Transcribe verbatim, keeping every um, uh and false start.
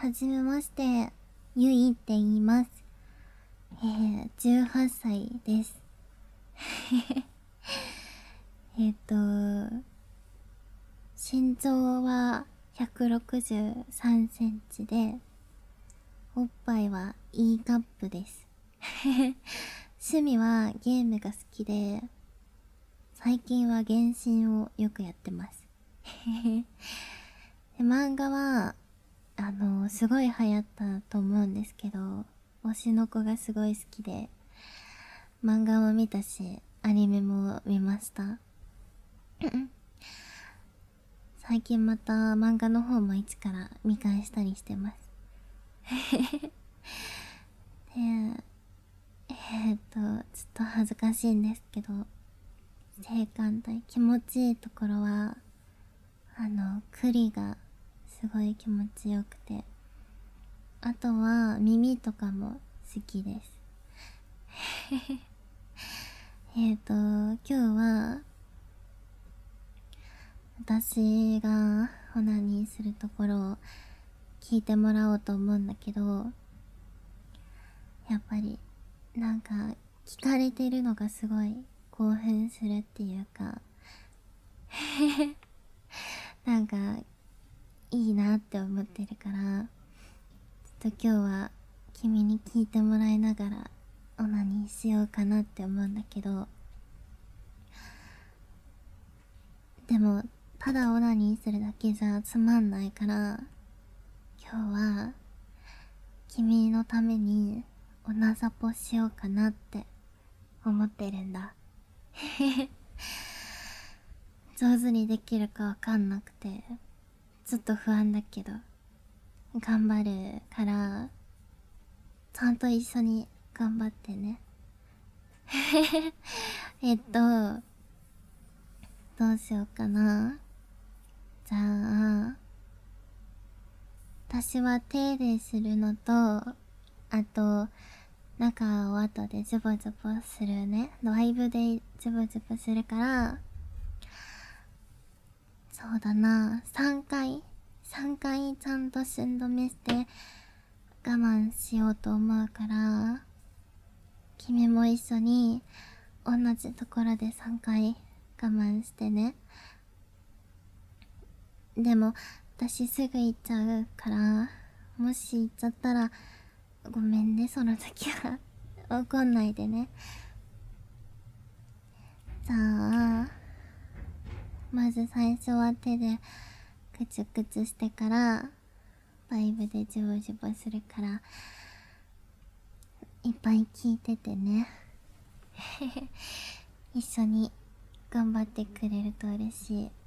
はじめまして、ゆいって言います。えー、じゅうはっさいです。えっと、身長はひゃくろくじゅうさんセンチで、おっぱいは E カップです。趣味はゲームが好きで、最近は原神をよくやってます。で漫画は、あの、すごい流行ったと思うんですけど、推しの子がすごい好きで、漫画も見たし、アニメも見ました。最近また漫画の方も一から見返したりしてます。で、えー、っと、ちょっと恥ずかしいんですけど、性感帯気持ちいいところは、あの、栗がすごい気持ちよくて、あとは耳とかも好きです。えっと、今日は、私がオナニーするところを聞いてもらおうと思うんだけど、やっぱりなんか聞かれてるのがすごい興奮するっていうかなんかいいなって思ってるから、ちょっと今日は君に聞いてもらいながらオナニーしようかなって思うんだけど、でもただオナニーするだけじゃつまんないから、今日は君のためにおなざぽしようかなって思ってるんだ。上手にできるかわかんなくてちょっと不安だけど頑張るから、ちゃんと一緒に頑張ってね。えっとどうしようかな。じゃあ私は手でするのと、あと中を後でジュボジュボするね、ライブでジュボジュボするから、そうだな、さんかいさんかいちゃんと寸止めして我慢しようと思うから、君も一緒に同じところでさんかい我慢してね。でも私すぐ行っちゃうから、もし行っちゃったらごめんね、その時は。怒んないでね。じゃあまず最初は手でクチュクチュしてからバイブでジュボジュボするから、いっぱい聞いててね。一緒に頑張ってくれると嬉しい。